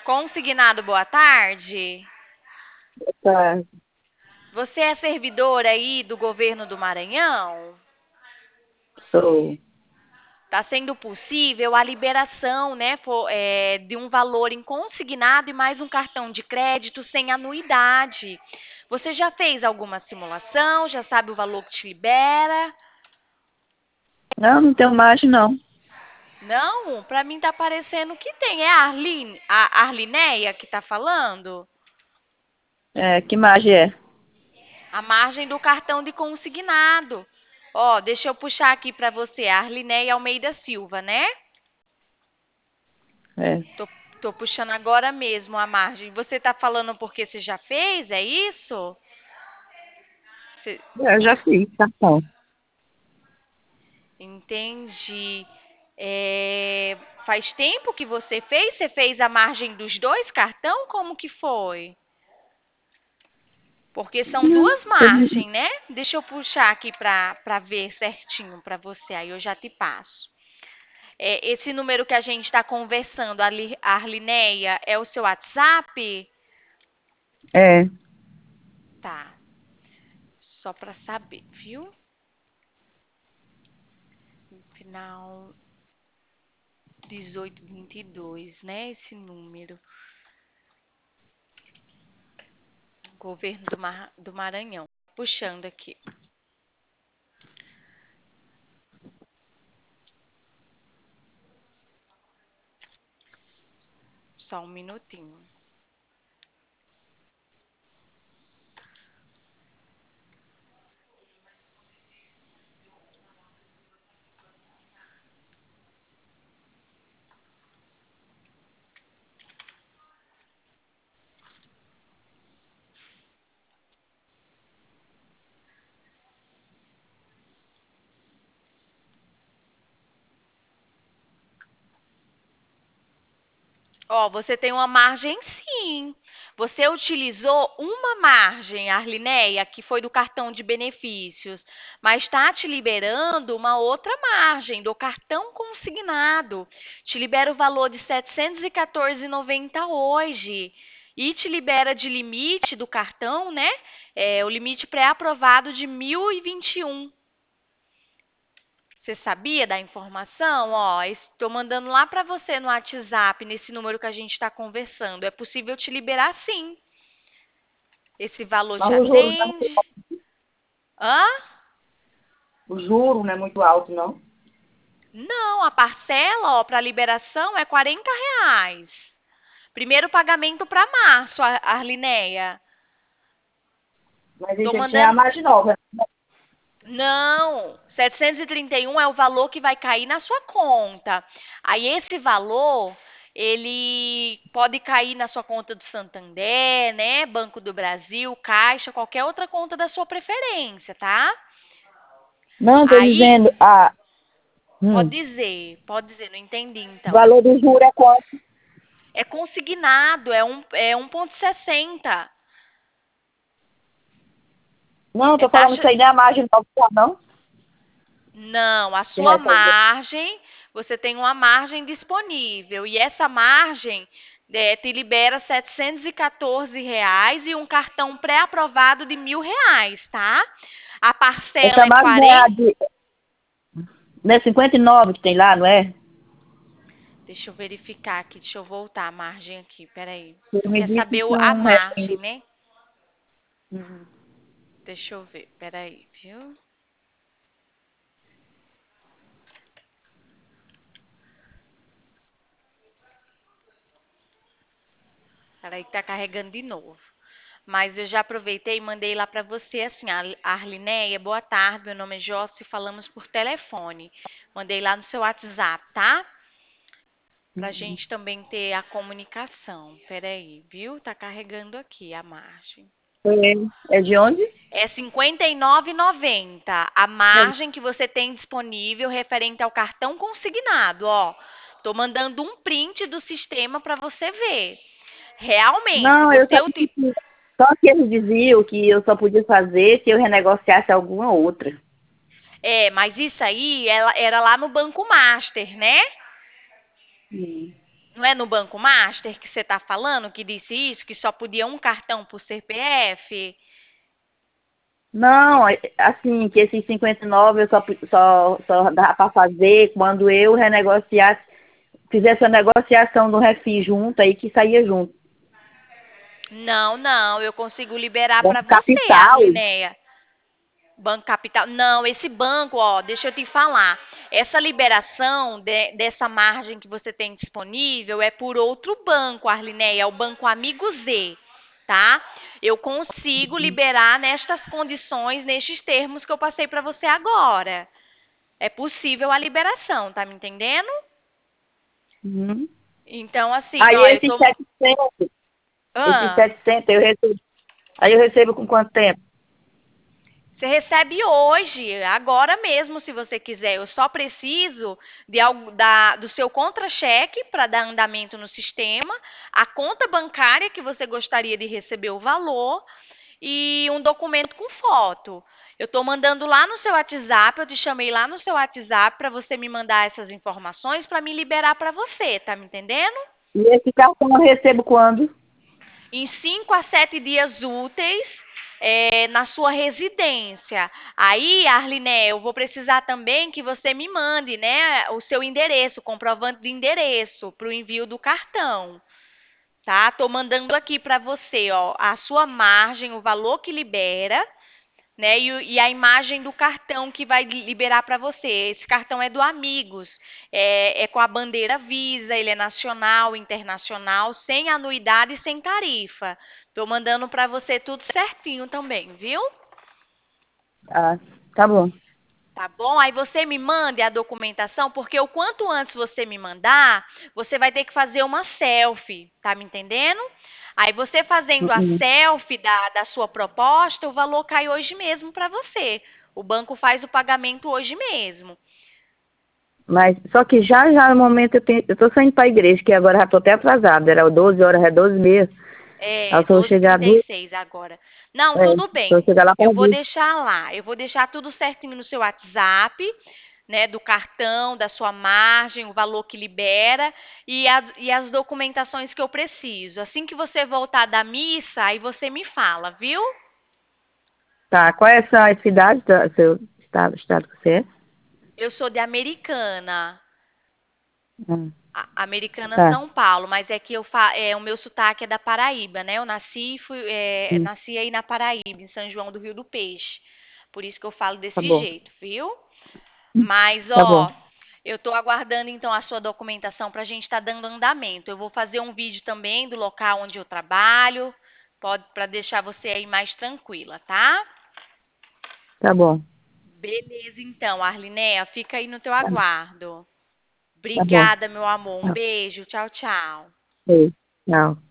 Consignado, boa tarde. Tá, Você é servidora aí do governo do Maranhão? sou. Está sendo possível a liberação, né, de um valor em consignado e mais um cartão de crédito sem anuidade. Você já fez alguma simulação? Já sabe o valor que te libera? Não, não tenho margem, não. Não? Para mim tá parecendo que tem. É a Arlineia que está falando? É, que margem é? A margem do cartão de consignado. Ó, deixa eu puxar aqui para você, Arlineia Almeida Silva, né? É, Tô, tô puxando agora mesmo a margem. Você tá falando porque você já fez, é isso? Você- eu já fiz cartão. Entendi. É, faz tempo que você fez? Você fez a margem dos dois cartão? Como que foi? Porque são Não, duas margens, né? Deixa eu puxar aqui para ver certinho para você, aí eu já te passo. É, esse número que a gente está conversando, a Arlineia, é o seu WhatsApp? é, Tá, só para saber, viu? Final 1822, né? Esse número. Governo do Maranhão. Puxando aqui. Só um minutinho. Ó, você tem uma margem sim. Você utilizou uma margem, Arlineia, que foi do cartão de benefícios, mas está te liberando uma outra margem do cartão consignado. Te libera o valor de R$ 714,90 hoje. E te libera de limite do cartão, né? É, o limite pré-aprovado de 1.021. Você sabia da informação? Ó, estou mandando lá para você no WhatsApp, nesse número que a gente está conversando. É possível te liberar sim. Esse valor mas te o juro, atende? Hã? o juro não é muito alto, não. Não, a parcela, ó, para liberação é R$ 40. Primeiro pagamento para março, Arlineia. Mas Tô isso tem que ser a mandando. margem nova. Não, 731 é o valor que vai cair na sua conta. Aí esse valor, ele pode cair na sua conta do Santander, né? Banco do Brasil, Caixa, qualquer outra conta da sua preferência, tá? Não, estou Aí, dizendo, pode dizer, não entendi o então. valor do juro é quanto? É consignado, é 1,60. Não, É estou falando taxa. isso aí não é a margem nova, não. Não, a Que sua vai cair. margem, você tem uma margem disponível e essa margem te libera R$ 714 e um cartão pré-aprovado de R$ 1.000, tá? A parcela Essa é margem é 40. não é 59 que tem lá, não é? Deixa eu verificar aqui, deixa eu voltar a margem aqui, peraí. Você Tu me quer disse saber que a um margem, refém. né? Deixa eu ver, peraí, viu? Peraí que tá carregando de novo. Mas eu já aproveitei e mandei lá para você assim, Arlineia, boa tarde, meu nome é Josi, falamos por telefone. Mandei lá no seu WhatsApp, tá? Pra gente também ter a comunicação. Peraí, viu? Tá carregando aqui a margem. É de onde? É R$ 59,90 a margem que você tem disponível referente ao cartão consignado, ó. Tô mandando um print do sistema para você ver. Realmente, Não, eu você sabia que só que eles diziam que eu só podia fazer se eu renegociasse alguma outra. mas isso aí era lá no Banco Master, né? Sim. Não é no Banco Master que você está falando, que disse isso, que só podia um cartão por CPF? Não, assim, que esses 59 eu só dá para fazer quando eu renegociasse, fizesse a negociação do refis junto, aí que saía junto. Não, não, eu consigo liberar para Banco você, Capital, Arlineia. Banco Capital. Não, esse banco, ó, deixa eu te falar. Essa liberação dessa margem que você tem disponível é por outro banco, Arlineia, é o Banco Amigo Z, tá? Eu consigo liberar nestas condições, nestes termos que eu passei para você agora. É possível a liberação, tá me entendendo? uhum. Então, assim, Aí ó, eu tô. esses Ah, 700 eu recebo, aí eu recebo com quanto tempo? você recebe hoje, agora mesmo, se você quiser. Eu só preciso de algo do seu contra-cheque para dar andamento no sistema, a conta bancária que você gostaria de receber o valor e um documento com foto. Eu estou mandando lá no seu WhatsApp, eu te chamei lá no seu WhatsApp para você me mandar essas informações para me liberar para você, tá me entendendo? E esse cartão eu recebo quando? Em 5 a 7 dias úteis na sua residência. Aí, Arliné, eu vou precisar também que você me mande, né, o seu endereço, o comprovante de endereço para o envio do cartão. Tá? Tô mandando aqui para você, ó, a sua margem, o valor que libera, né? E a imagem do cartão que vai liberar para você. Esse cartão é do Amigos, é com a bandeira Visa, ele é nacional, internacional, sem anuidade e sem tarifa. Estou mandando para você tudo certinho também, viu? Ah, tá bom. Tá bom? Aí você me mande a documentação, porque o quanto antes você me mandar, você vai ter que fazer uma selfie, tá me entendendo? Aí você fazendo a Uhum. selfie da sua proposta, o valor cai hoje mesmo para você. O banco faz o pagamento hoje mesmo. Mas só que já no momento eu tô saindo para a igreja, que agora já tô até atrasada. Era 12 horas, é 12 meses. Aí É, eu só vou chegar, 12h36 agora. Não, tudo só bem. chegar lá Eu para vou ver. deixar lá. Eu vou deixar tudo certinho no seu WhatsApp, né? Do cartão, da sua margem, o valor que libera e as documentações que eu preciso. Assim que você voltar da missa, aí você me fala, viu? Tá, qual é essa cidade do seu estado que você é? Eu sou de Americana. Ah, Americana tá. São Paulo, mas é que o meu sotaque é da Paraíba, né? Eu nasci, Hum, nasci aí na Paraíba, em São João do Rio do Peixe. Por isso que eu falo tá desse bom. jeito, viu? Mas, Tá bom. ó, eu estou aguardando então a sua documentação para a gente estar dando andamento. Eu vou fazer um vídeo também do local onde eu trabalho, pode para deixar você aí mais tranquila, tá? Tá bom. Beleza, então, Arlinéia, fica aí no teu Tá, aguardo. tá bom. Obrigada, meu amor. Um Tchau. beijo. Tchau, tchau. Ei, tchau.